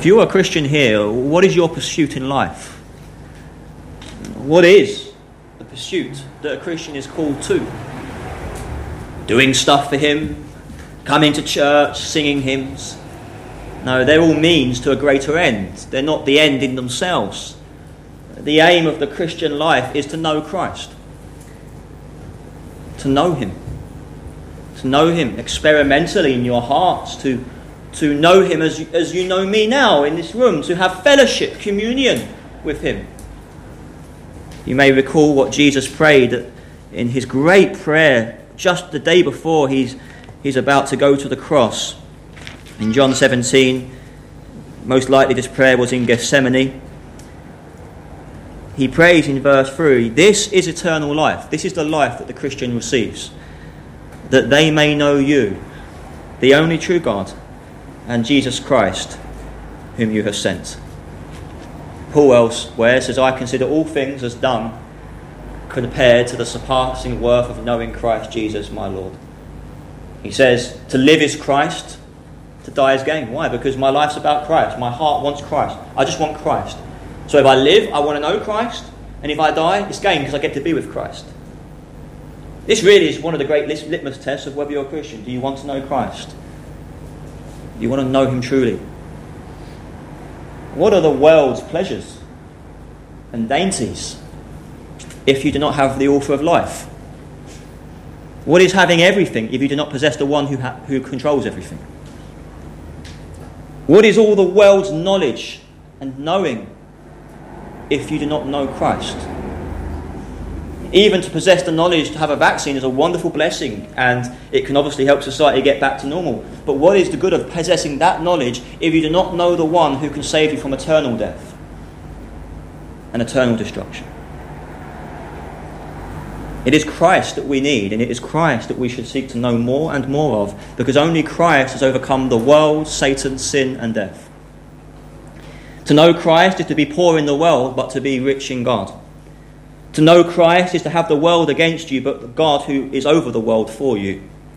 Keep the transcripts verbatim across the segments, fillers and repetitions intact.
If you're a Christian here, what is your pursuit in life? What is the pursuit that a Christian is called to? Doing stuff for him, coming to church, singing hymns. No, they're all means to a greater end. They're not the end in themselves. The aim of the Christian life is to know Christ. To know him. To know him experimentally in your hearts. To, to know him as, as you know me now in this room. To have fellowship, communion with him. You may recall what Jesus prayed in his great prayer just the day before he's, he's about to go to the cross. In John seventeen, most likely this prayer was in Gethsemane. He prays in verse three, "This is eternal life." This is the life that the Christian receives. "That they may know you, the only true God, and Jesus Christ, whom you have sent." Paul elsewhere says, "I consider all things as dung compared to the surpassing worth of knowing Christ Jesus my Lord." He says, to live is Christ, to die is gain. Why? Because my life's about Christ. My heart wants Christ. I just want Christ. So if I live, I want to know Christ. And if I die, it's gain because I get to be with Christ. This really is one of the great litmus tests of whether you're a Christian. Do you want to know Christ? Do you want to know him truly? What are the world's pleasures and dainties if you do not have the author of life? What is having everything if you do not possess the one who, ha- who controls everything? What is all the world's knowledge and knowing if you do not know Christ? Even to possess the knowledge to have a vaccine is a wonderful blessing, and it can obviously help society get back to normal. But what is the good of possessing that knowledge if you do not know the one who can save you from eternal death and eternal destruction? It is Christ that we need, and it is Christ that we should seek to know more and more of, because only Christ has overcome the world, Satan, sin, and death. To know Christ is to be poor in the world, but to be rich in God. To know Christ is to have the world against you, but God who is over the world for you.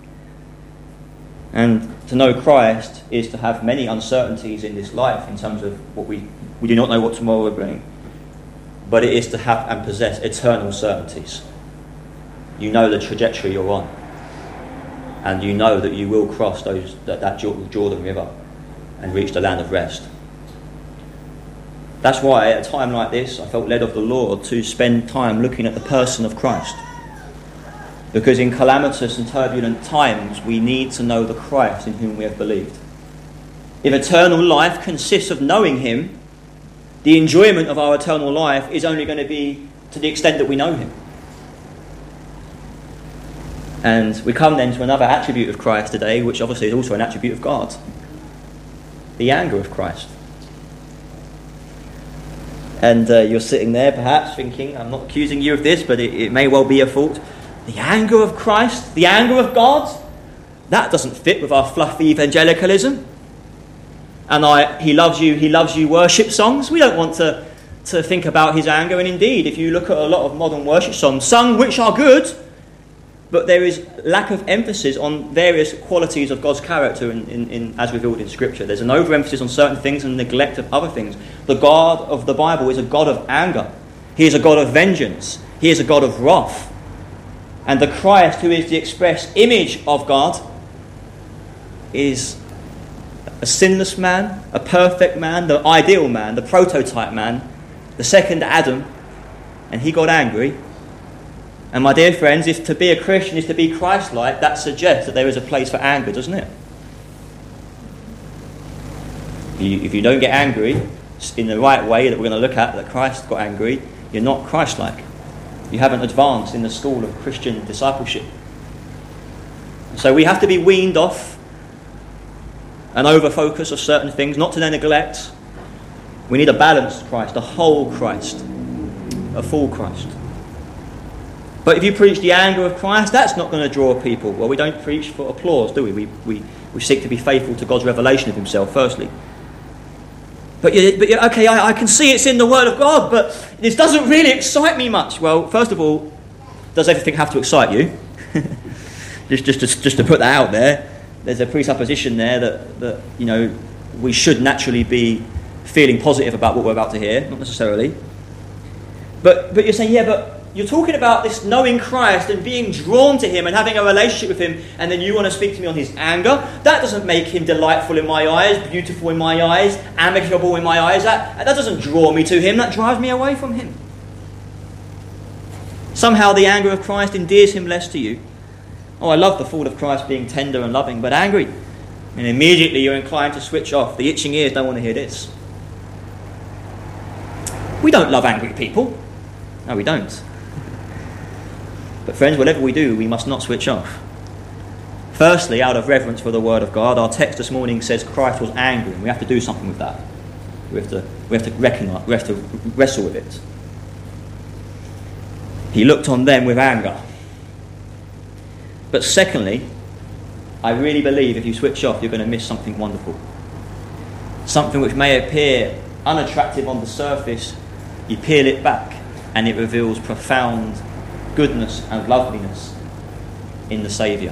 And to know Christ is to have many uncertainties in this life in terms of what we, we do not know what tomorrow will bring. But it is to have and possess eternal certainties. You know the trajectory you're on. And you know that you will cross those that, that Jordan River and reach the land of rest. That's why at a time like this, I felt led of the Lord to spend time looking at the person of Christ. Because in calamitous and turbulent times, we need to know the Christ in whom we have believed. If eternal life consists of knowing him, the enjoyment of our eternal life is only going to be to the extent that we know him. And we come then to another attribute of Christ today, which obviously is also an attribute of God. The anger of Christ. And uh, you're sitting there perhaps thinking, I'm not accusing you of this, but it, it may well be a fault. The anger of Christ, the anger of God, that doesn't fit with our fluffy evangelicalism. And I, he loves you, he loves you worship songs. We don't want to, to think about his anger. And indeed, if you look at a lot of modern worship songs, sung which are good, but there is lack of emphasis on various qualities of God's character in, in, in, as revealed in Scripture. There's an overemphasis on certain things and neglect of other things. The God of the Bible is a God of anger. He is a God of vengeance. He is a God of wrath. And the Christ, who is the express image of God, is a sinless man, a perfect man, the ideal man, the prototype man, the second Adam, and he got angry. And my dear friends, if to be a Christian is to be Christ-like, that suggests that there is a place for anger, doesn't it? If you, if you don't get angry in the right way that we're going to look at, that Christ got angry, you're not Christ-like. You haven't advanced in the school of Christian discipleship. So we have to be weaned off an over-focus of certain things, not to their neglect. We need a balanced Christ, a whole Christ, a full Christ. But if you preach the anger of Christ, that's not going to draw people. Well, we don't preach for applause, do we? We we, we seek to be faithful to God's revelation of himself, firstly. But, you, but you, okay, I, I can see it's in the Word of God, but this doesn't really excite me much. Well, first of all, does everything have to excite you? just, just, to, just to put that out there, there's a presupposition there that, that you know we should naturally be feeling positive about what we're about to hear, not necessarily. But but you're saying, yeah, but you're talking about this knowing Christ and being drawn to him and having a relationship with him, and then you want to speak to me on his anger? That doesn't make him delightful in my eyes, beautiful in my eyes, amicable in my eyes. That, that doesn't draw me to him, that drives me away from him. Somehow the anger of Christ endears him less to you. Oh, I love the thought of Christ being tender and loving, but angry. And immediately you're inclined to switch off. The itching ears don't want to hear this. We don't love angry people. No, we don't. But friends, whatever we do, we must not switch off. Firstly, out of reverence for the word of God, our text this morning says Christ was angry, and we have to do something with that. We have to, we have to recognize, we have to wrestle with it. He looked on them with anger. But secondly, I really believe if you switch off, you're going to miss something wonderful. Something which may appear unattractive on the surface, you peel it back, and it reveals profound goodness and loveliness in the Saviour.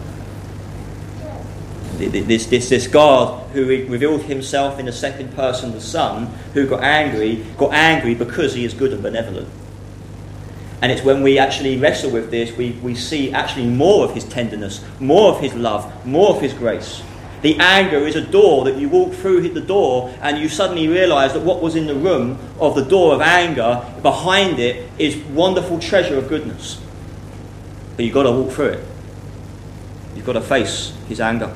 This, this, this God who revealed himself in the second person, the Son, who got angry, got angry because he is good and benevolent. And it's when we actually wrestle with this, we, we see actually more of his tenderness, more of his love, more of his grace. The anger is a door that you walk through the door and you suddenly realise that what was in the room of the door of anger, behind it is wonderful treasure of goodness. But you've got to walk through it. You've got to face his anger.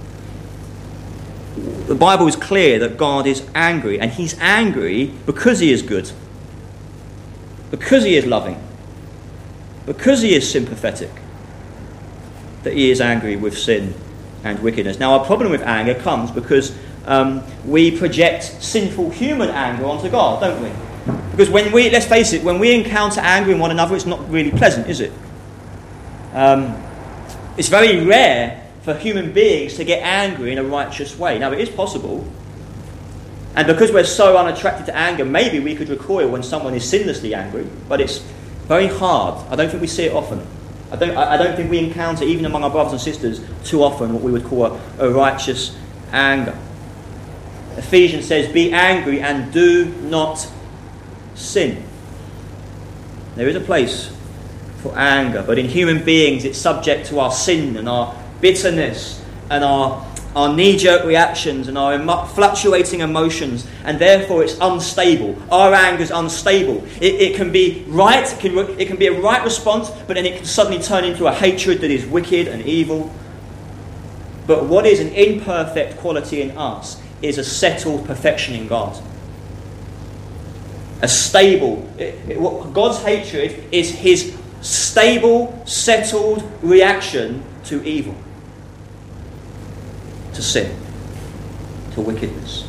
The Bible is clear that God is angry, and he's angry because he is good, because he is loving, because he is sympathetic, that he is angry with sin and wickedness. Now, our problem with anger comes because um, we project sinful human anger onto God, don't we? Because when we, let's face it, when we encounter anger in one another, it's not really pleasant, is it? Um, it's very rare for human beings to get angry in a righteous way. Now, it is possible. And because we're so unattracted to anger, maybe we could recoil when someone is sinlessly angry, but it's very hard. I don't think we see it often. I don't, I don't think we encounter, even among our brothers and sisters, too often what we would call a, a righteous anger. Ephesians says, be angry and do not sin. There is a place for anger, but in human beings it's subject to our sin and our bitterness and our, our knee-jerk reactions and our emo- fluctuating emotions, and therefore it's unstable. Our anger is unstable. It, it can be right, it can, it can be a right response, but then it can suddenly turn into a hatred that is wicked and evil. But what is an imperfect quality in us is a settled perfection in God. A stable, it, it, what God's hatred is his stable, settled reaction to evil, to sin, to wickedness.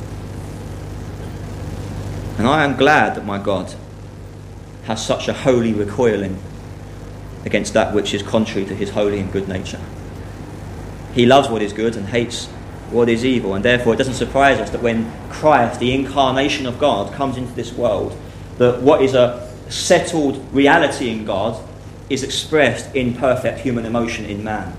And I am glad that my God has such a holy recoiling against that which is contrary to his holy and good nature. He loves what is good and hates what is evil, and therefore it doesn't surprise us that when Christ, the incarnation of God, comes into this world, that what is a settled reality in God is expressed in perfect human emotion in man.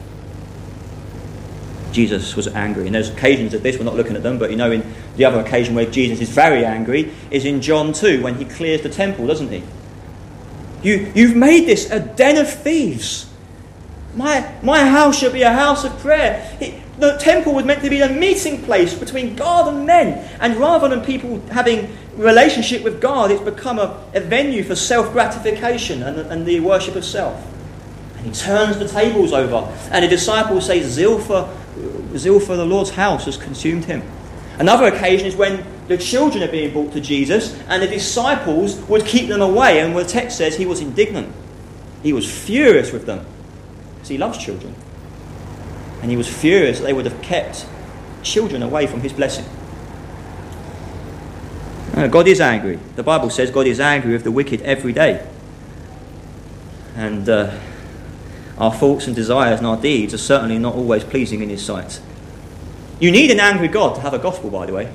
Jesus was angry, and there's occasions of this, we're not looking at them, but you know, in the other occasion where Jesus is very angry is in John two, when he clears the temple, doesn't he? You, you've made this a den of thieves. My, my house shall be a house of prayer. It, the temple was meant to be a meeting place between God and men, and rather than people having relationship with God, it's become a, a venue for self-gratification and, and the worship of self. And he turns the tables over, and the disciples say, zeal for, zeal for the Lord's house has consumed him. Another occasion is when the children are being brought to Jesus, and the disciples would keep them away, and the text says he was indignant. He was furious with them, because he loves children. And he was furious that they would have kept children away from his blessing. Uh, God is angry. The Bible says God is angry with the wicked every day. And uh, our thoughts and desires and our deeds are certainly not always pleasing in his sight. You need an angry God to have a gospel, by the way.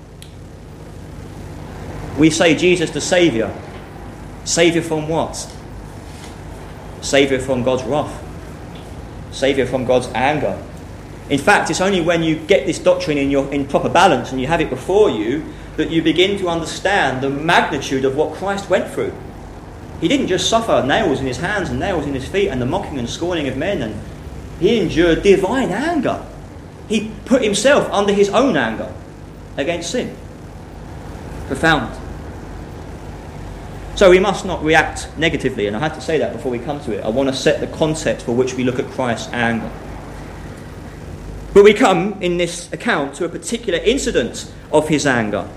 We say Jesus the Saviour. Saviour from what? Saviour from God's wrath. Saviour from God's anger. In fact, it's only when you get this doctrine in your in proper balance and you have it before you that you begin to understand the magnitude of what Christ went through. He didn't just suffer nails in his hands and nails in his feet and the mocking and scorning of men, and he endured divine anger. He put himself under his own anger against sin. Profound. So we must not react negatively, and I had to say that before we come to it. I want to set the context for which we look at Christ's anger. But we come in this account to a particular incident of his anger.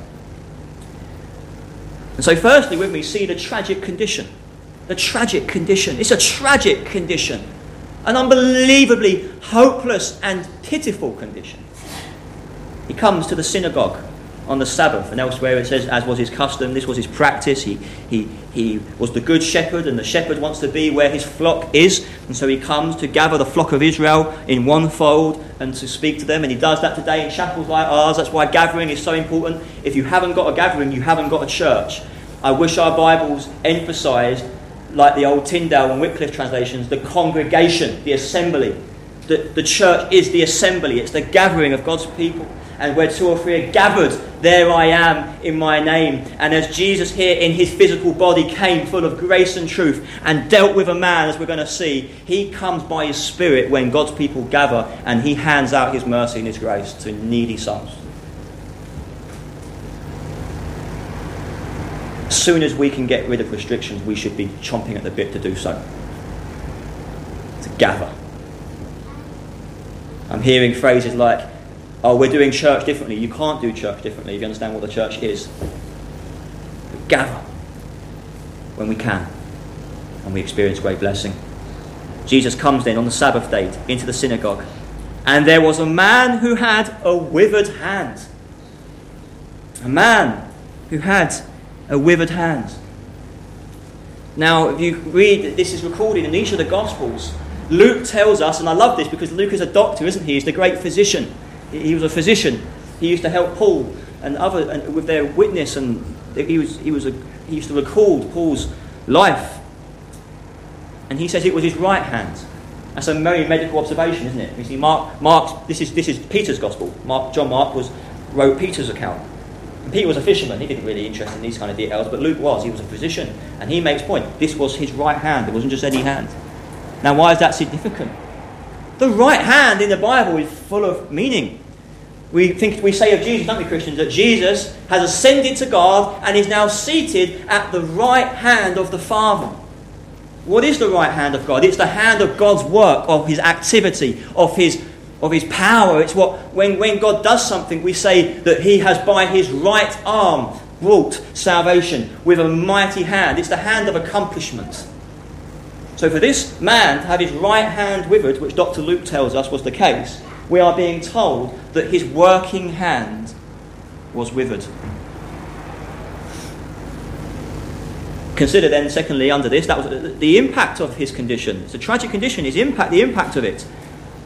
And so firstly, when we see the tragic condition, the tragic condition, it's a tragic condition, an unbelievably hopeless and pitiful condition. He comes to the synagogue on the Sabbath, and elsewhere it says, as was his custom, this was his practice. He, he, he was the good shepherd, and the shepherd wants to be where his flock is, and so he comes to gather the flock of Israel in one fold and to speak to them, and he does that today in chapels like ours. That's why gathering is so important. If you haven't got a gathering, you haven't got a church. I wish our Bibles emphasised, like the old Tyndale and Wycliffe translations, the congregation, the assembly. The, the church is the assembly. It's the gathering of God's people. And where two or three are gathered, there I am in my name. And as Jesus here in his physical body came full of grace and truth and dealt with a man, as we're going to see, he comes by his Spirit when God's people gather, and he hands out his mercy and his grace to needy souls. As soon as we can get rid of restrictions, we should be chomping at the bit to do so. To gather. I'm hearing phrases like, oh, we're doing church differently. You can't do church differently if you understand what the church is. We gather when we can, and we experience great blessing. Jesus comes then on the Sabbath day into the synagogue, and there was a man who had a withered hand. A man who had a withered hand. Now, if you read, this is recorded in each of the Gospels. Luke tells us, and I love this because Luke is a doctor, isn't he? He's the great physician. He was a physician. He used to help Paul and other and with their witness, and he was he was a, he used to record Paul's life. And he says it was his right hand. That's a very medical observation, isn't it? You see, Mark, Mark, this is this is Peter's gospel. Mark, John Mark was wrote Peter's account. And Peter was a fisherman. He didn't really interest in these kind of details, but Luke was. He was a physician, and he makes point. This was his right hand. It wasn't just any hand. Now, why is that significant? The right hand in the Bible is full of meaning. We think we say of Jesus, don't we, Christians, that Jesus has ascended to God and is now seated at the right hand of the Father. What is the right hand of God? It's the hand of God's work, of his activity, of his of his power. It's what when, when God does something, we say that he has by his right arm wrought salvation with a mighty hand. It's the hand of accomplishment. So for this man to have his right hand withered, which Doctor Luke tells us was the case, we are being told that his working hand was withered. Consider then, secondly, under this, that was the impact of his condition. It's a tragic condition, his impact, the impact of it.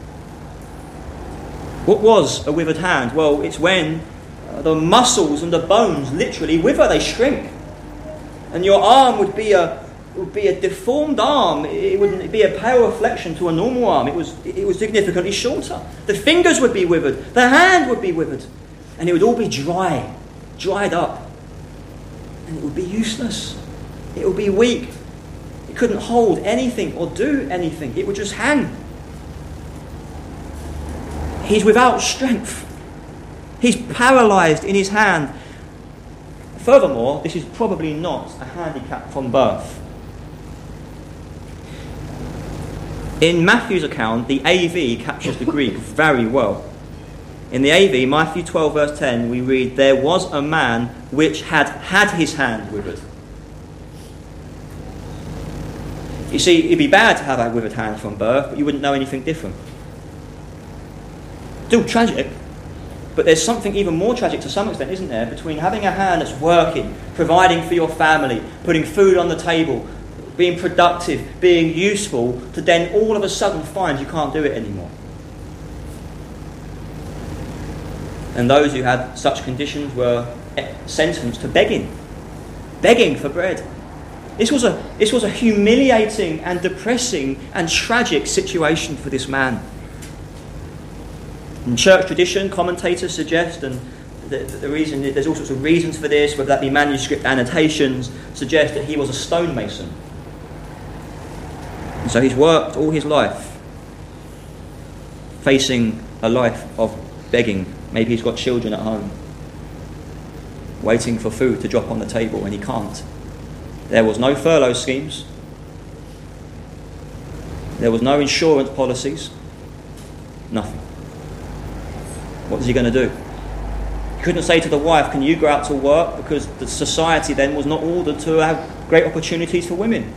What was a withered hand? Well, it's when uh, the muscles and the bones literally wither, they shrink. And your arm would be a would be a deformed arm. It wouldn't be a pale reflection to a normal arm. It was it was significantly shorter. The fingers would be withered. The hand would be withered. And it would all be dry, dried up. And it would be useless. It would be weak. It couldn't hold anything or do anything. It would just hang. He's without strength. He's paralysed in his hand. Furthermore, this is probably not a handicap from birth. In Matthew's account, the A V captures the Greek very well. In the A V, Matthew twelve verse ten, we read, "There was a man which had had his hand withered." You see, it'd be bad to have a withered hand from birth, but you wouldn't know anything different. Still tragic, but there's something even more tragic to some extent, isn't there, between having a hand that's working, providing for your family, putting food on the table, being productive, being useful, to then all of a sudden find you can't do it anymore. And those who had such conditions were sentenced to begging, begging for bread. This was a this was a humiliating and depressing and tragic situation for this man. In church tradition, commentators suggest, and the, the reason there's all sorts of reasons for this, whether that be manuscript annotations, suggest that he was a stonemason. And so he's worked all his life facing a life of begging. Maybe he's got children at home, waiting for food to drop on the table, and he can't. There was no furlough schemes. There was no insurance policies. Nothing. What was he going to do? He couldn't say to the wife, can you go out to work? Because the society then was not ordered to have great opportunities for women.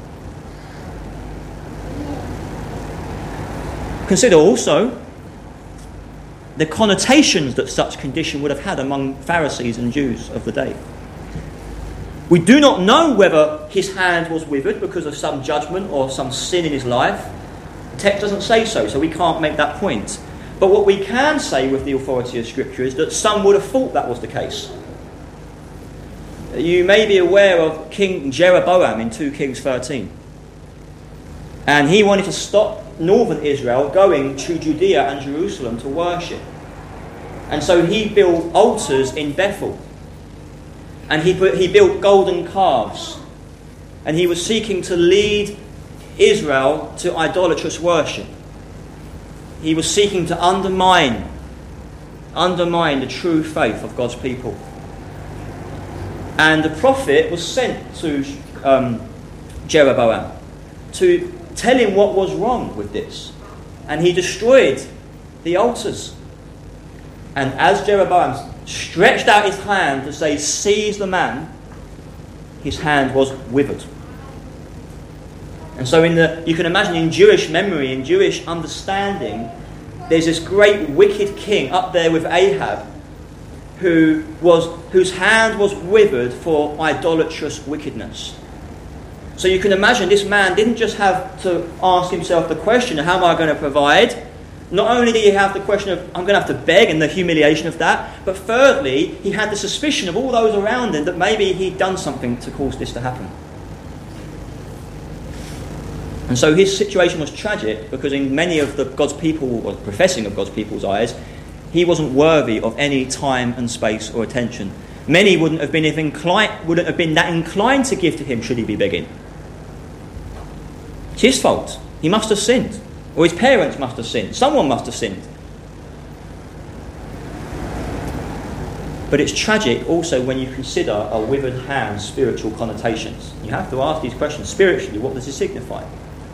Consider also the connotations that such condition would have had among Pharisees and Jews of the day. We do not know whether his hand was withered because of some judgment or some sin in his life. The text doesn't say so, so we can't make that point. But what we can say with the authority of Scripture is that some would have thought that was the case. You may be aware of King Jeroboam in Second Kings thirteen. And he wanted to stop northern Israel going to Judea and Jerusalem to worship. And so he built altars in Bethel. And he, put, he built golden calves. And he was seeking to lead Israel to idolatrous worship. He was seeking to undermine, undermine the true faith of God's people. And the prophet was sent to um, Jeroboam to tell him what was wrong with this. And he destroyed the altars. And as Jeroboam stretched out his hand to say, seize the man, his hand was withered. And so in the, you can imagine in Jewish memory, in Jewish understanding, there's this great wicked king up there with Ahab, who was whose hand was withered for idolatrous wickedness. So you can imagine this man didn't just have to ask himself the question, how am I going to provide? Not only did he have the question of, I'm going to have to beg, and the humiliation of that, but thirdly, he had the suspicion of all those around him that maybe he'd done something to cause this to happen. And so his situation was tragic because in many of the God's people, or professing of God's people's eyes, he wasn't worthy of any time and space or attention. Many wouldn't have been inclined, wouldn't have been that inclined to give to him should he be begging. It's his fault. He must have sinned. Or his parents must have sinned. Someone must have sinned. But it's tragic also when you consider a withered hand's spiritual connotations. You have to ask these questions. Spiritually, what does it signify?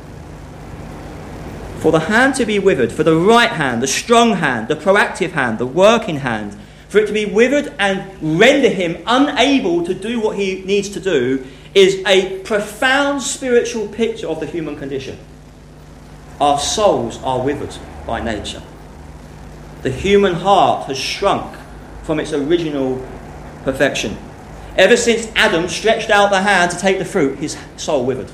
For the hand to be withered, for the right hand, the strong hand, the proactive hand, the working hand, for it to be withered and render him unable to do what he needs to do, is a profound spiritual picture of the human condition. Our souls are withered by nature. The human heart has shrunk from its original perfection. Ever since Adam stretched out the hand to take the fruit, his soul withered.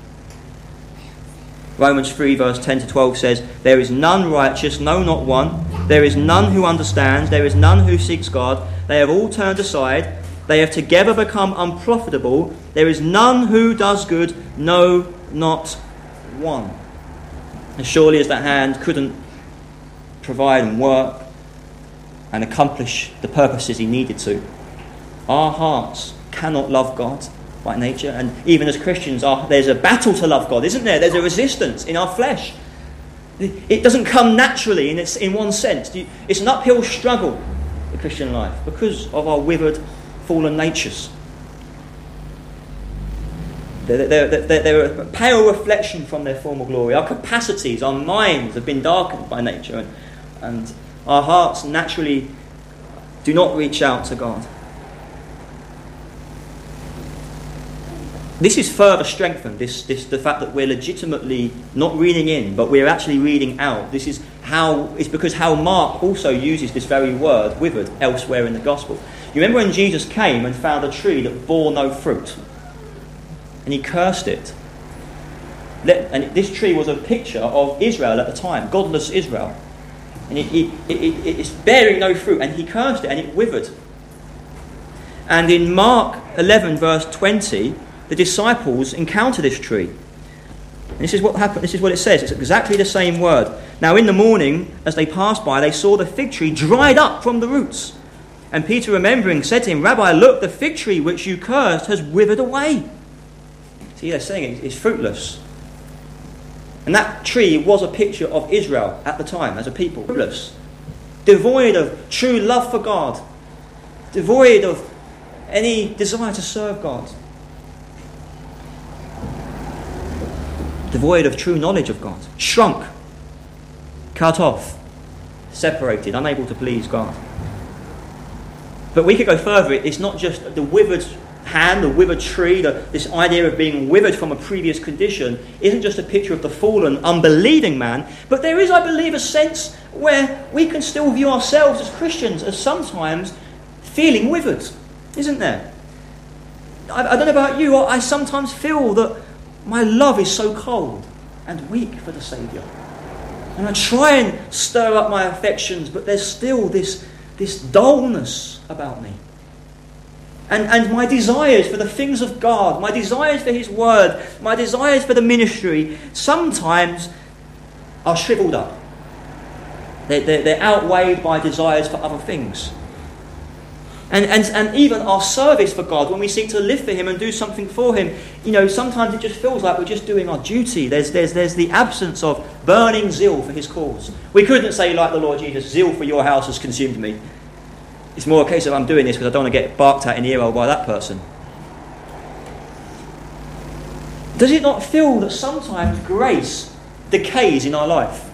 Romans three verse ten to twelve says, there is none righteous, no not one. There is none who understands. There is none who seeks God. They have all turned aside. They have together become unprofitable. There is none who does good, no, not one. As surely as that hand couldn't provide and work and accomplish the purposes he needed to, our hearts cannot love God by nature. And even as Christians, our, there's a battle to love God, isn't there? There's a resistance in our flesh. It doesn't come naturally in, its, in one sense. It's an uphill struggle, the Christian life, because of our withered, fallen natures. They're, they're, they're, they're a pale reflection from their former glory. Our capacities, our minds have been darkened by nature, and, and our hearts naturally do not reach out to God. This is further strengthened, this, this, the fact that we're legitimately not reading in, but we're actually reading out. This is how, it's because how Mark also uses this very word, withered, elsewhere in the Gospel. You remember when Jesus came and found a tree that bore no fruit? And he cursed it. And this tree was a picture of Israel at the time, godless Israel. And it, it, it, it, it's bearing no fruit, and he cursed it, and it withered. And in Mark eleven, verse twenty, the disciples encounter this tree. And this is what happened. This is what it says. It's exactly the same word. Now in the morning, as they passed by, they saw the fig tree dried up from the roots. And Peter, remembering, said to him, Rabbi, look, the fig tree which you cursed has withered away. See, they're saying it's fruitless. And that tree was a picture of Israel at the time as a people. Fruitless. Devoid of true love for God. Devoid of any desire to serve God. Devoid of true knowledge of God. Shrunk. Cut off. Separated. Unable to please God. But we could go further. It's not just the withered hand, the withered tree, the, this idea of being withered from a previous condition isn't just a picture of the fallen, unbelieving man, but there is, I believe, a sense where we can still view ourselves as Christians as sometimes feeling withered, isn't there? I, I don't know about you, I sometimes feel that my love is so cold and weak for the Saviour. And I try and stir up my affections, but there's still this, this dullness about me. And, and my desires for the things of God, my desires for His Word, my desires for the ministry, sometimes are shriveled up. They're, they're, they're outweighed by desires for other things. And, and, and even our service for God, when we seek to live for Him and do something for Him, you know, sometimes it just feels like we're just doing our duty. There's, there's, there's the absence of burning zeal for His cause. We couldn't say, like the Lord Jesus, zeal for your house has consumed me. It's more a case of I'm doing this because I don't want to get barked at in the ear hole by that person. Does it not feel that sometimes grace decays in our life?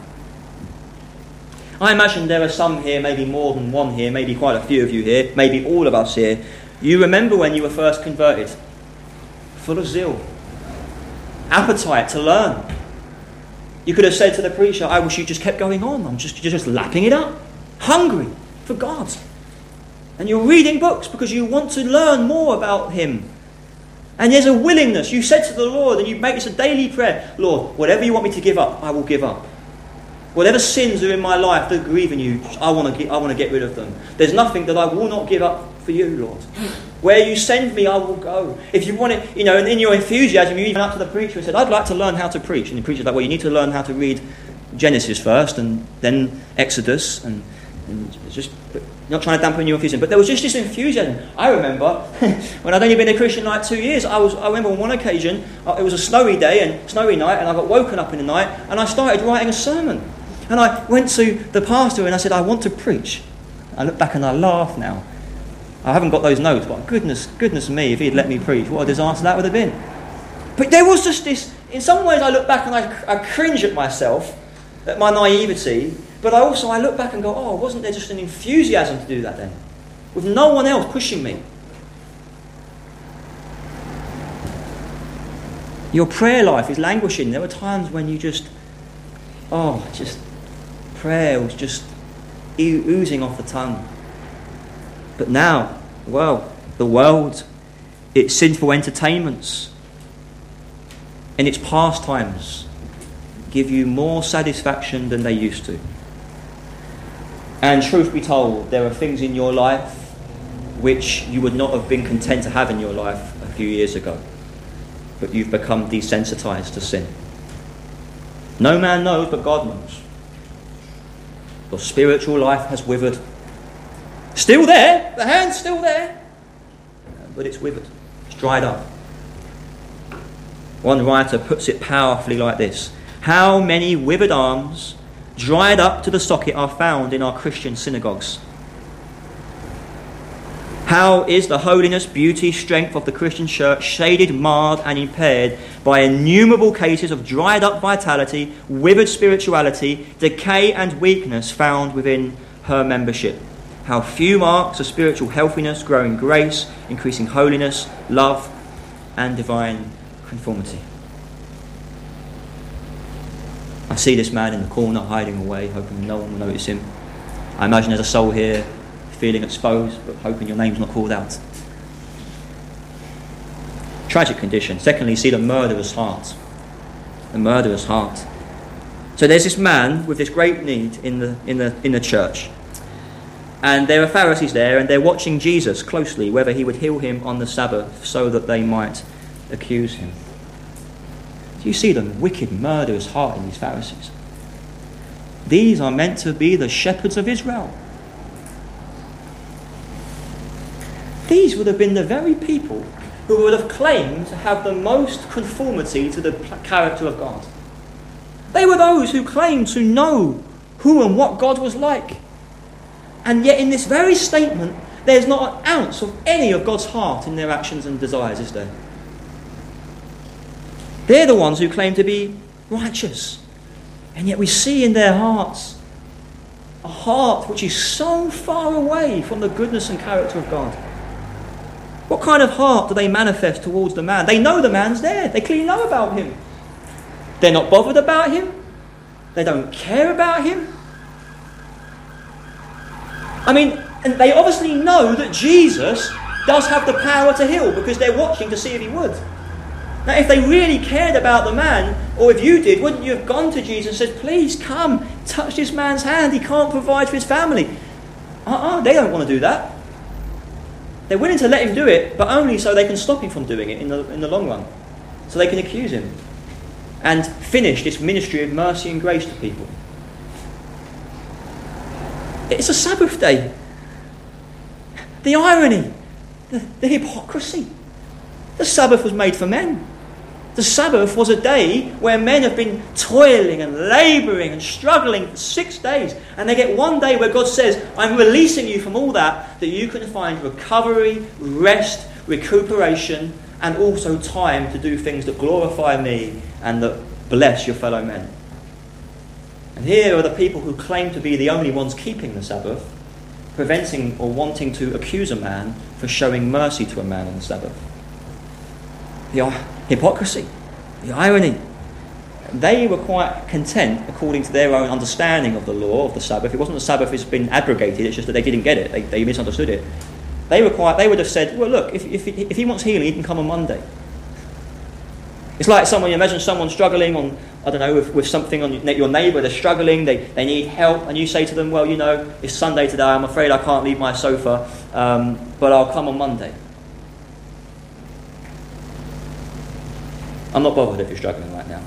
I imagine there are some here, maybe more than one here, maybe quite a few of you here, maybe all of us here. You remember when you were first converted, full of zeal, appetite to learn. You could have said to the preacher, I wish you just kept going on. I'm just, you're just lapping it up, hungry for God. And you're reading books because you want to learn more about Him. And there's a willingness. You said to the Lord, and you make this a daily prayer, Lord, whatever you want me to give up, I will give up. Whatever sins are in my life that are grieving you, I want to get, I want to get rid of them. There's nothing that I will not give up for you, Lord. Where you send me, I will go. If you want it, you know, and in your enthusiasm, you even up to the preacher and said, I'd like to learn how to preach. And the preacher's like, well, you need to learn how to read Genesis first, and then Exodus, and, and just... Not trying to dampen your enthusiasm, but there was just this enthusiasm. I remember when I'd only been a Christian like two years. I was. I remember on one occasion uh, it was a snowy day and snowy night, and I got woken up in the night, and I started writing a sermon. And I went to the pastor and I said, I want to preach. I look back and I laugh now. I haven't got those notes, but goodness, goodness me, if he'd let me preach, what a disaster that would have been. But there was just this. In some ways, I look back and I, I cringe at myself, at my naivety. But I also, I look back and go, oh, wasn't there just an enthusiasm to do that then? With no one else pushing me. Your prayer life is languishing. There were times when you just, oh, just, prayer was just oozing off the tongue. But now, well, the world, its sinful entertainments, and its pastimes give you more satisfaction than they used to. And truth be told, there are things in your life which you would not have been content to have in your life a few years ago. But you've become desensitized to sin. No man knows, but God knows. Your spiritual life has withered. Still there, the hand's still there, but it's withered. It's dried up. One writer puts it powerfully like this. How many withered arms, dried up to the socket, are found in our Christian synagogues? How is the holiness, beauty, strength of the Christian church shaded, marred and impaired by innumerable cases of dried up vitality, withered spirituality, decay and weakness found within her membership? How few marks of spiritual healthiness, growing grace, increasing holiness, love and divine conformity. I see this man in the corner hiding away, hoping no one will notice him. I imagine there's a soul here feeling exposed, but hoping your name's not called out. Tragic condition. Secondly, see the murderer's heart. The murderer's heart. So there's this man with this great need in the in the in the church. And there are Pharisees there, and they're watching Jesus closely, whether he would heal him on the Sabbath, so that they might accuse him. Do you see the wicked, murderous heart in these Pharisees? These are meant to be the shepherds of Israel. These would have been the very people who would have claimed to have the most conformity to the character of God. They were those who claimed to know who and what God was like. And yet in this very statement, there's not an ounce of any of God's heart in their actions and desires, is there? They're the ones who claim to be righteous. And yet we see in their hearts a heart which is so far away from the goodness and character of God. What kind of heart do they manifest towards the man? They know the man's there. They clearly know about him. They're not bothered about him. They don't care about him. I mean, and they obviously know that Jesus does have the power to heal because they're watching to see if he would. Now, if they really cared about the man, or if you did, wouldn't you have gone to Jesus and said, please come, touch this man's hand, he can't provide for his family? Uh-uh, they don't want to do that. They're willing to let him do it, but only so they can stop him from doing it in the, in the long run. So they can accuse him and finish this ministry of mercy and grace to people. It's a Sabbath day. The irony, the, the hypocrisy. The Sabbath was made for men. The Sabbath was a day where men have been toiling and labouring and struggling for six days. And they get one day where God says, I'm releasing you from all that, that you can find recovery, rest, recuperation, and also time to do things that glorify me and that bless your fellow men. And here are the people who claim to be the only ones keeping the Sabbath, preventing or wanting to accuse a man for showing mercy to a man on the Sabbath. The hypocrisy, the irony. They were quite content, according to their own understanding of the law of the Sabbath. It wasn't the Sabbath has been abrogated, it's just that they didn't get it. They, they misunderstood it. They were quite. They would have said, well, look, if, if, if he wants healing, he can come on Monday. It's like someone, you imagine someone struggling on, I don't know, with, with something on your neighbour, they're struggling, they, they need help, and you say to them, well, you know, it's Sunday today, I'm afraid I can't leave my sofa, um, but I'll come on Monday. I'm not bothered if you're struggling right now.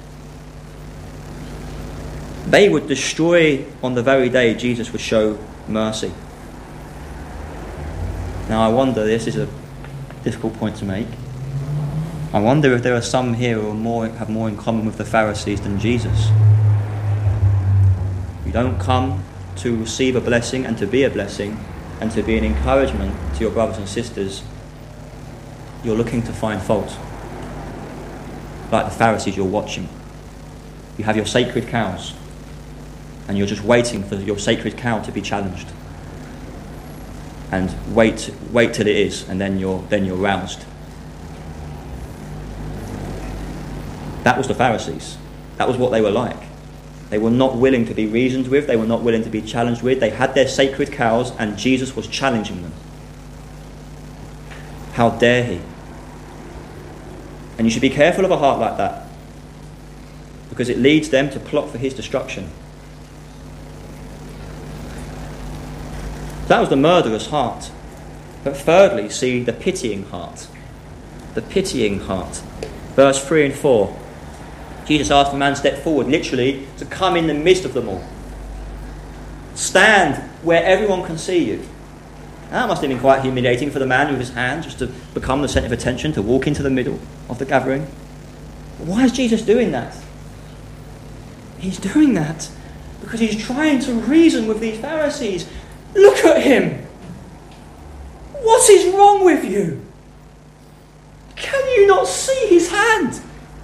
They would destroy on the very day Jesus would show mercy. Now I wonder, this is a difficult point to make, I wonder if there are some here who are more, have more in common with the Pharisees than Jesus. You don't come to receive a blessing and to be a blessing and to be an encouragement to your brothers and sisters. You're looking to find fault. Like the Pharisees, you're watching. You have your sacred cows and you're just waiting for your sacred cow to be challenged. And wait wait till it is, and then you're then you're roused. That was the Pharisees. That was what they were like. They were not willing to be reasoned with. They were not willing to be challenged with. They had their sacred cows and Jesus was challenging them. How dare he? And you should be careful of a heart like that, because it leads them to plot for his destruction. That was the murderous heart. But thirdly, see the pitying heart. The pitying heart. Verse three and four. Jesus asked the man to step forward, literally, to come in the midst of them all. Stand where everyone can see you. That must have been quite humiliating for the man with his hand, just to become the centre of attention, to walk into the middle of the gathering. Why is Jesus doing that? He's doing that because he's trying to reason with these Pharisees. Look at him! What is wrong with you? Can you not see his hand?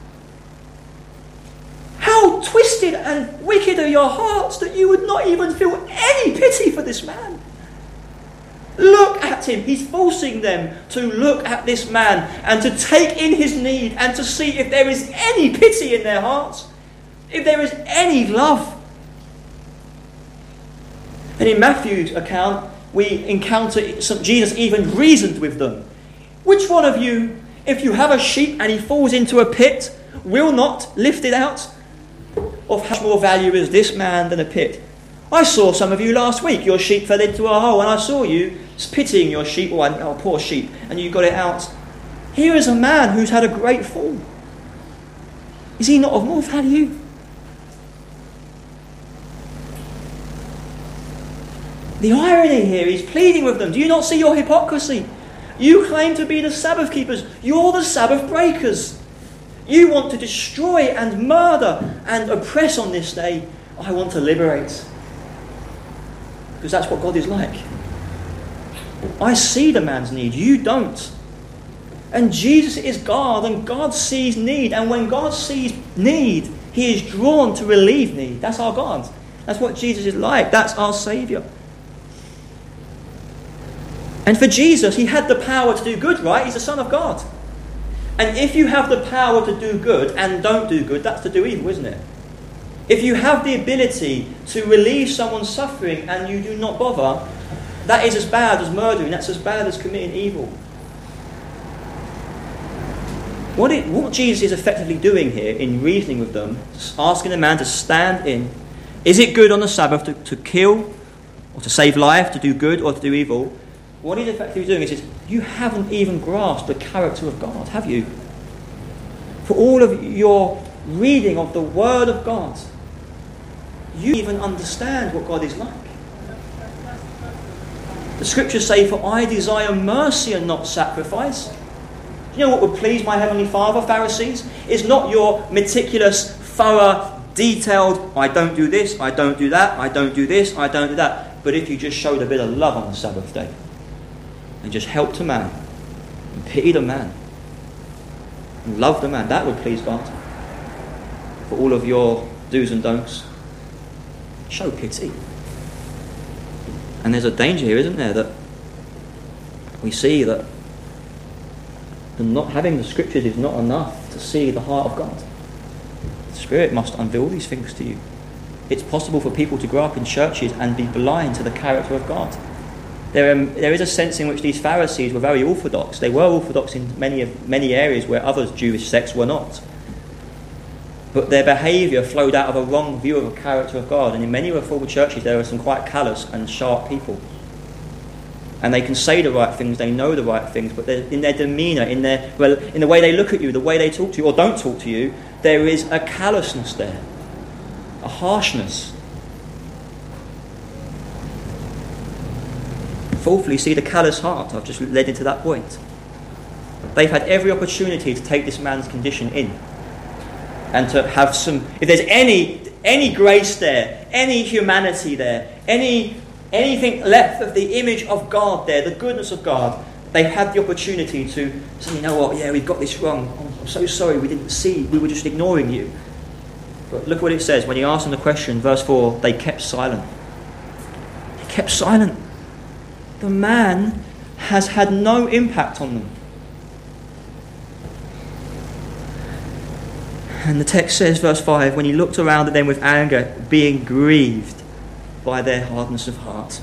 How twisted and wicked are your hearts that you would not even feel any pity for this man? Look at him. He's forcing them to look at this man and to take in his need and to see if there is any pity in their hearts, if there is any love. And in Matthew's account, we encounter some, Jesus even reasoned with them. Which one of you, if you have a sheep and he falls into a pit, will not lift it out? Of how much more value is this man than a pit? I saw some of you last week. Your sheep fell into a hole and I saw you pitying your sheep. Oh, oh, poor sheep. And you got it out. Here is a man who's had a great fall. Is he not of more value? The irony here, he's pleading with them. Do you not see your hypocrisy? You claim to be the Sabbath keepers. You're the Sabbath breakers. You want to destroy and murder and oppress on this day. I want to liberate. Because that's what God is like. I see the man's need. You don't. And Jesus is God, and God sees need. And when God sees need, he is drawn to relieve need. That's our God. That's what Jesus is like. That's our Saviour. And for Jesus, he had the power to do good, right? He's the Son of God. And if you have the power to do good and don't do good, that's to do evil, isn't it? If you have the ability to relieve someone's suffering and you do not bother, that is as bad as murdering. That's as bad as committing evil. What, it, what Jesus is effectively doing here in reasoning with them, asking the man to stand in, is it good on the Sabbath to, to kill or to save life, to do good or to do evil? What he's effectively doing is, is you haven't even grasped the character of God, have you? For all of your reading of the Word of God, you even understand what God is like. The Scriptures say, for I desire mercy and not sacrifice. You know what would please my Heavenly Father, Pharisees? Is not your meticulous, thorough, detailed, I don't do this, I don't do that, I don't do this, I don't do that. But if you just showed a bit of love on the Sabbath day, and just helped a man, and pitied a man, and loved a man, that would please God. For all of your do's and don'ts, show pity. And there's a danger here, isn't there, that we see that the not having the Scriptures is not enough to see the heart of God. The Spirit must unveil these things to you. It's possible for people to grow up in churches and be blind to the character of God. There, um, there is a sense in which these Pharisees were very orthodox. They were orthodox in many many areas where other Jewish sects were not. But their behaviour flowed out of a wrong view of the character of God. And in many Reformed churches, there are some quite callous and sharp people. And they can say the right things, they know the right things, but in their demeanour, in their well, in the way they look at you, the way they talk to you, or don't talk to you, there is a callousness there, a harshness. Fourthly, see the callous heart. I've just led into that point. They've had every opportunity to take this man's condition in and to have some, if there's any any grace there, any humanity there, any anything left of the image of God there, the goodness of God, they've had the opportunity to say, you know what, yeah, we've got this wrong. Oh, I'm so sorry, we didn't see, we were just ignoring you. But look what it says. When he asked them the question, verse four, they kept silent. They kept silent. The man has had no impact on them. And the text says, verse five, when he looked around at them with anger, being grieved by their hardness of heart.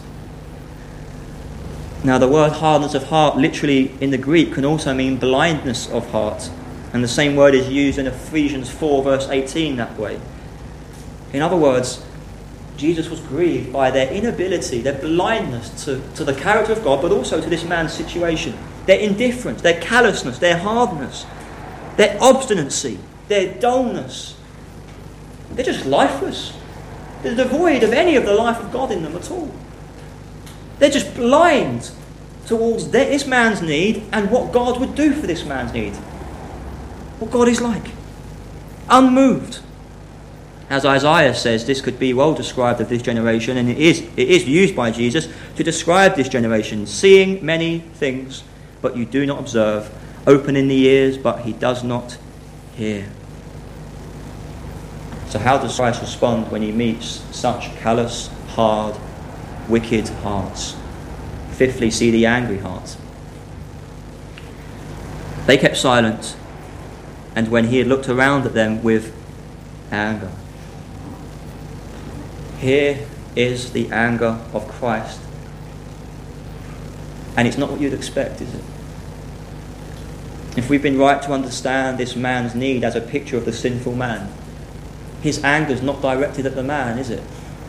Now the word hardness of heart literally in the Greek can also mean blindness of heart. And the same word is used in Ephesians four verse eighteen that way. In other words, Jesus was grieved by their inability, their blindness to, to the character of God, but also to this man's situation. Their indifference, their callousness, their hardness, their obstinacy, their dullness. They're just lifeless. They're devoid of any of the life of God in them at all. They're just blind towards this man's need and what God would do for this man's need. What God is like. Unmoved. As Isaiah says, this could be well described of this generation, and it is, it is used by Jesus to describe this generation. Seeing many things, but you do not observe. Opening the ears, but he does not hear. So how does Christ respond when he meets such callous, hard, wicked hearts? Fifthly, see the angry heart. They kept silent, and when he had looked around at them with anger. Here is the anger of Christ. And it's not what you'd expect, is it? If we've been right to understand this man's need as a picture of the sinful man, his anger is not directed at the man, is it?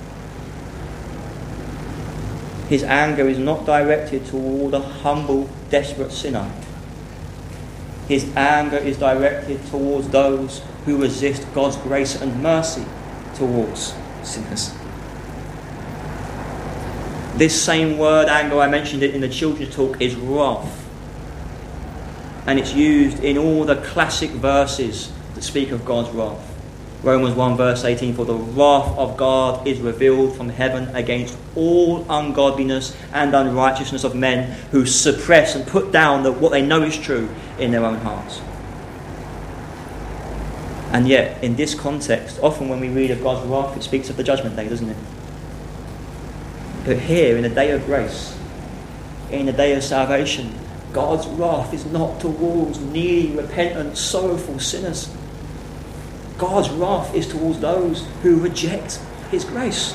His anger is not directed toward a humble, desperate sinner. His anger is directed towards those who resist God's grace and mercy towards sinners. This same word, anger, I mentioned it in the children's talk, is wrath. And it's used in all the classic verses that speak of God's wrath. Romans one verse eighteen, for the wrath of God is revealed from heaven against all ungodliness and unrighteousness of men who suppress and put down the, what they know is true in their own hearts. And yet, in this context, often when we read of God's wrath, it speaks of the judgment day, doesn't it? But here, in the day of grace, in the day of salvation, God's wrath is not towards needy, repentant, sorrowful sinners. God's wrath is towards those who reject his grace.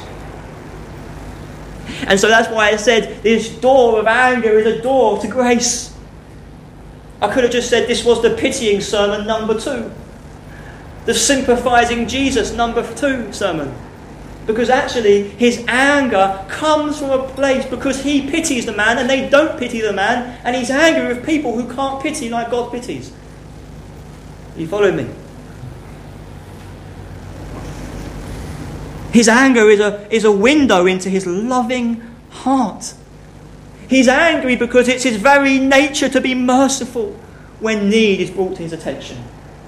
And so that's why I said this door of anger is a door to grace. I could have just said this was the pitying sermon number two. The sympathizing Jesus number two sermon. Because actually his anger comes from a place because he pities the man and they don't pity the man, and he's angry with people who can't pity like God pities. You follow me? His anger is a, is a window into his loving heart. He's angry because it's his very nature to be merciful when need is brought to his attention.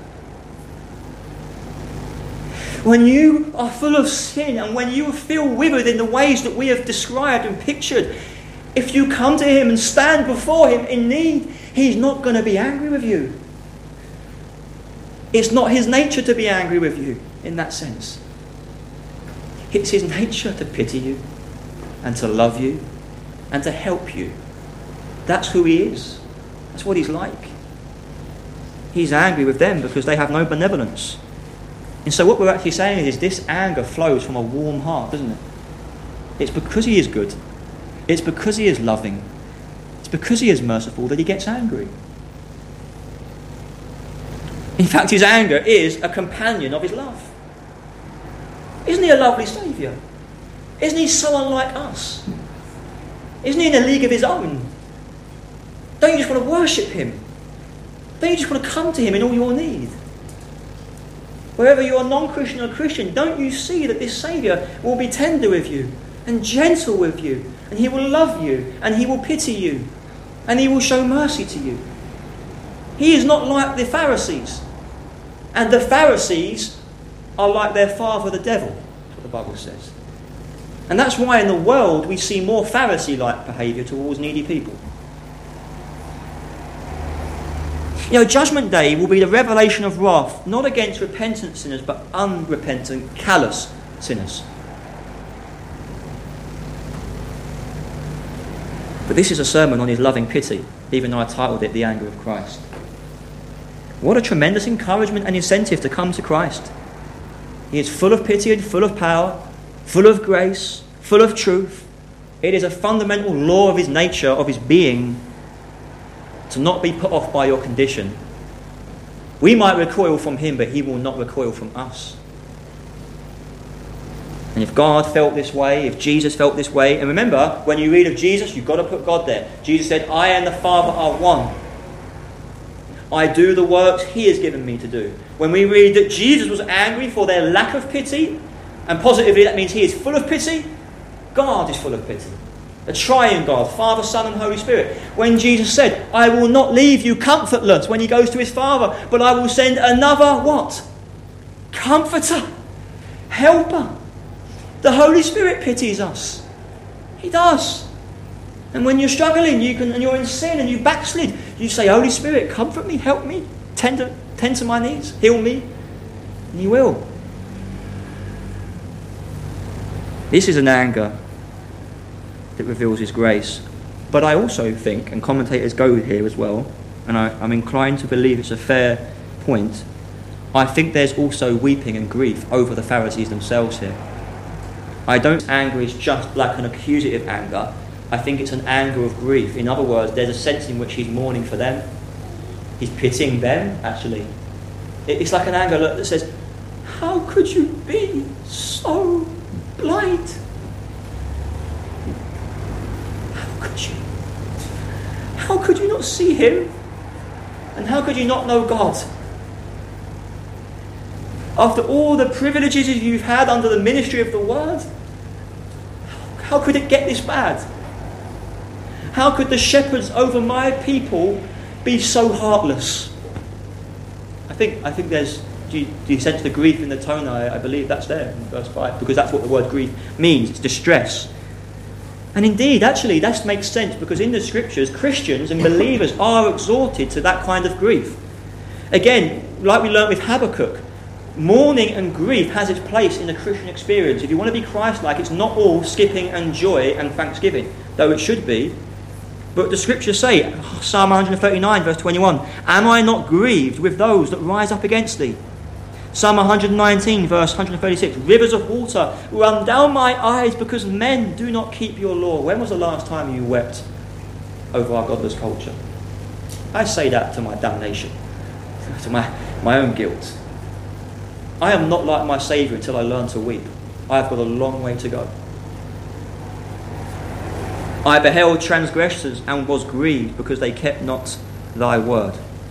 When you are full of sin and when you feel withered in the ways that we have described and pictured, if you come to him and stand before him in need, he's not going to be angry with you. It's not his nature to be angry with you in that sense. It's his nature to pity you and to love you and to help you. That's who he is. That's what he's like. He's angry with them because they have no benevolence. And so what we're actually saying is this anger flows from a warm heart, doesn't it? It's because he is good. It's because he is loving. It's because he is merciful that he gets angry. In fact, his anger is a companion of his love. Isn't he a lovely Saviour? Isn't he so unlike us? Isn't he in a league of his own? Don't you just want to worship him? Don't you just want to come to him in all your need? Wherever you are non-Christian or Christian, don't you see that this Saviour will be tender with you and gentle with you, and he will love you and he will pity you and he will show mercy to you? He is not like the Pharisees. And the Pharisees are like their father the devil, that's what the Bible says. And that's why in the world we see more Pharisee-like behaviour towards needy people. You know, Judgment Day will be the revelation of wrath, not against repentant sinners, but unrepentant, callous sinners. But this is a sermon on his loving pity, even though I titled it The Anger of Christ. What a tremendous encouragement and incentive to come to Christ. He is full of pity and full of power, full of grace, full of truth. It is a fundamental law of his nature, of his being, to not be put off by your condition. We might recoil from him, but he will not recoil from us. And if God felt this way, if Jesus felt this way, and remember, when you read of Jesus, you've got to put God there. Jesus said, I and the Father are one. I do the works he has given me to do. When we read that Jesus was angry for their lack of pity, and positively that means he is full of pity, God is full of pity. A triune God, Father, Son and Holy Spirit. When Jesus said, I will not leave you comfortless when he goes to his Father, but I will send another what? Comforter. Helper. The Holy Spirit pities us. He does. And when you're struggling you can, and you're in sin and you backslid, you say, Holy Spirit, comfort me, help me, tend to, tend to my needs, heal me. And he will. This is an anger that reveals his grace. But I also think, and commentators go here as well, and I, I'm inclined to believe it's a fair point, I think there's also weeping and grief over the Pharisees themselves here. I don't think anger is just like an accusative anger. I think it's an anger of grief. In other words, there's a sense in which he's mourning for them. He's pitying them, actually. It's like an anger that says, how could you be so blind? How could you? How could you not see him? And how could you not know God? After all the privileges you've had under the ministry of the word, How could it get this bad? How could the shepherds over my people be so heartless? I think I think there's, do you, do you sense the grief in the tone? I, I believe that's there in verse five, because that's what the word grief means. It's distress. And indeed, actually, that makes sense, because in the scriptures, Christians and believers are exhorted to that kind of grief. Again, like we learnt with Habakkuk, mourning and grief has its place in the Christian experience. If you want to be Christ-like, it's not all skipping and joy and thanksgiving, though it should be. But the scriptures say, Psalm one thirty-nine, verse twenty-one, am I not grieved with those that rise up against thee? Psalm one nineteen, verse one thirty-six, rivers of water run down my eyes because men do not keep your law. When was the last time you wept over our godless culture? I say that to my damnation, to my, my own guilt. I am not like my Saviour until I learn to weep. I have got a long way to go. I beheld transgressors and was grieved because they kept not thy word.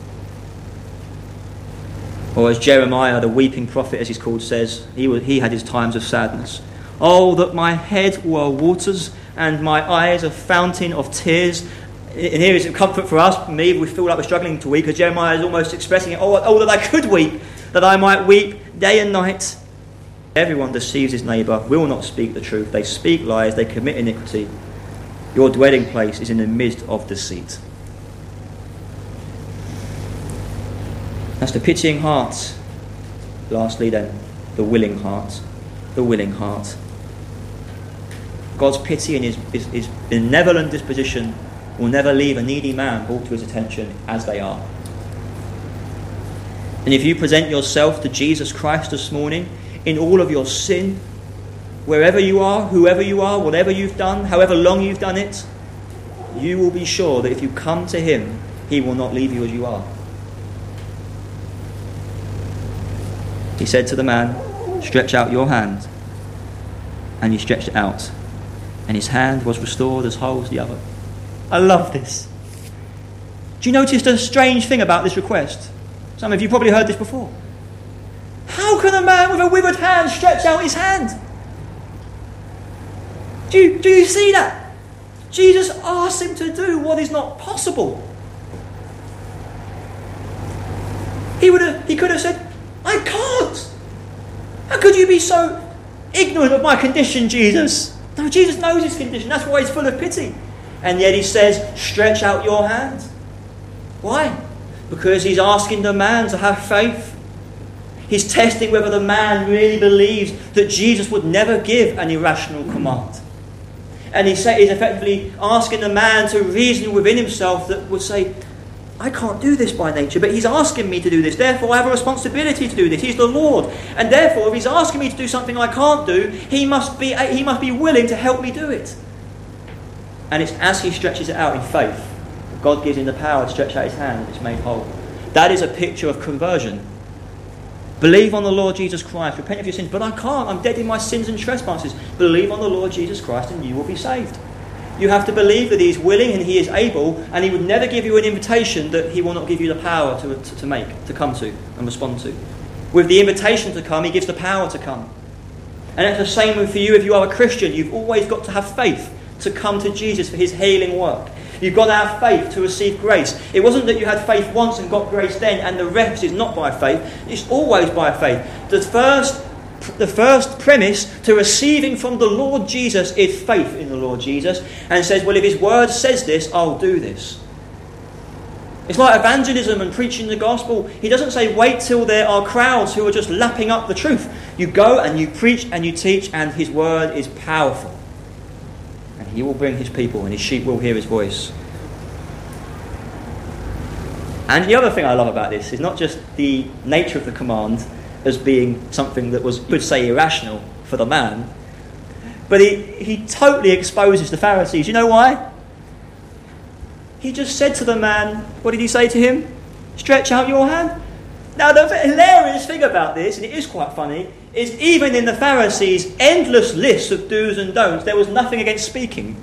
Or as Jeremiah, the weeping prophet as he's called, says, he, was, he had his times of sadness. Oh, that my head were waters and my eyes a fountain of tears. And here is a comfort for us, for me, if we feel like we're struggling to weep, because Jeremiah is almost expressing it, oh, oh, that I could weep, that I might weep day and night. Everyone deceives his neighbour, will not speak the truth. They speak lies, they commit iniquity. Your dwelling place is in the midst of deceit. That's the pitying heart. Lastly then, the willing heart. The willing heart. God's pity and his, his, his benevolent disposition will never leave a needy man brought to his attention as they are. And if you present yourself to Jesus Christ this morning in all of your sin, wherever you are, whoever you are, whatever you've done, however long you've done it, you will be sure that if you come to him, he will not leave you as you are. He said to the man, stretch out your hand. And he stretched it out. And his hand was restored as whole as the other. I love this. Do you notice the strange thing about this request? Some of you probably heard this before. How can a man with a withered hand stretch out his hand? Do you, do you see that? Jesus asked him to do what is not possible. He would have, he could have said, I can't. How could you be so ignorant of my condition, Jesus? No, Jesus knows his condition. That's why he's full of pity. And yet he says, stretch out your hand. Why? Because he's asking the man to have faith. He's testing whether the man really believes that Jesus would never give an irrational command. And he's effectively asking the man to reason within himself that would say, I can't do this by nature, but he's asking me to do this. Therefore, I have a responsibility to do this. He's the Lord. And therefore, if he's asking me to do something I can't do, he must be, he must be willing to help me do it. And it's as he stretches it out in faith, God gives him the power to stretch out his hand and it's made whole. That is a picture of conversion. Believe on the Lord Jesus Christ. Repent of your sins. But I can't. I'm dead in my sins and trespasses. Believe on the Lord Jesus Christ and you will be saved. You have to believe that he is willing and he is able, and he would never give you an invitation that he will not give you the power to, to, to make, to come to and respond to. With the invitation to come, he gives the power to come. And it's the same for you if you are a Christian. You've always got to have faith to come to Jesus for his healing work. You've got to have faith to receive grace. It wasn't that you had faith once and got grace then, and the rest is not by faith. It's always by faith. The first The first premise to receiving from the Lord Jesus is faith in the Lord Jesus, and says, well, if his word says this, I'll do this. It's like evangelism and preaching the gospel. He doesn't say wait till there are crowds who are just lapping up the truth. You go and you preach and you teach, and his word is powerful. And he will bring his people, and his sheep will hear his voice. And the other thing I love about this is not just the nature of the command as being something that was, you could say, irrational for the man. But he, he totally exposes the Pharisees. You know why? He just said to the man, what did he say to him? Stretch out your hand. Now the hilarious thing about this, and it is quite funny, is even in the Pharisees' endless lists of do's and don'ts, there was nothing against speaking.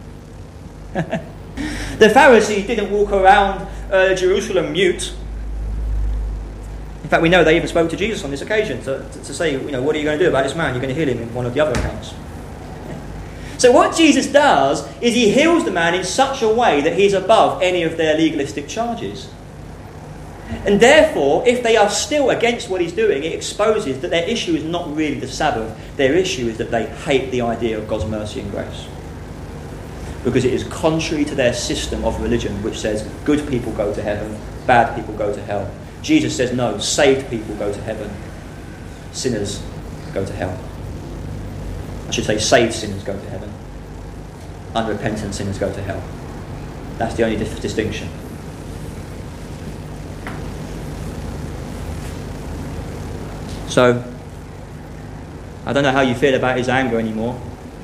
The Pharisees didn't walk around uh, Jerusalem mute. In fact, we know they even spoke to Jesus on this occasion to, to, to say, you know, what are you going to do about this man? You're going to heal him in one of the other accounts. So what Jesus does is he heals the man in such a way that he's above any of their legalistic charges. And therefore, if they are still against what he's doing, it exposes that their issue is not really the Sabbath. Their issue is that they hate the idea of God's mercy and grace. Because it is contrary to their system of religion, which says good people go to heaven, bad people go to hell. Jesus says no, saved people go to heaven, sinners go to hell. I should say saved sinners go to heaven, unrepentant sinners go to hell. That's the only dis- distinction. So, I don't know how you feel about his anger anymore.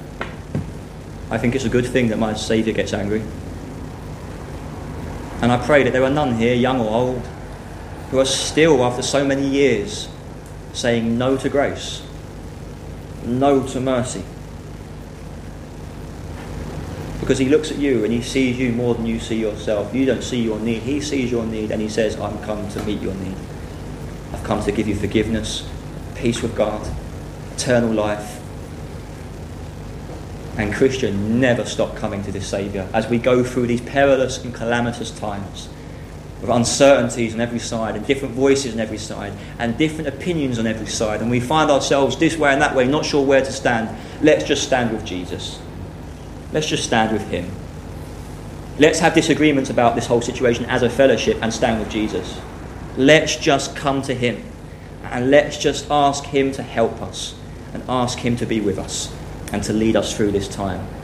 I think it's a good thing that my Saviour gets angry. And I pray that there are none here, young or old, who are still, after so many years, saying no to grace, no to mercy. Because he looks at you and he sees you more than you see yourself. You don't see your need. He sees your need and he says, I'm come to meet your need. I've come to give you forgiveness, peace with God, eternal life. And Christian, never stop coming to this Saviour as we go through these perilous and calamitous times with uncertainties on every side and different voices on every side and different opinions on every side, and we find ourselves this way and that way, not sure where to stand. Let's just stand with Jesus. Let's just stand with him. Let's have disagreements about this whole situation as a fellowship and stand with Jesus. Let's just come to him and let's just ask him to help us and ask him to be with us and to lead us through this time.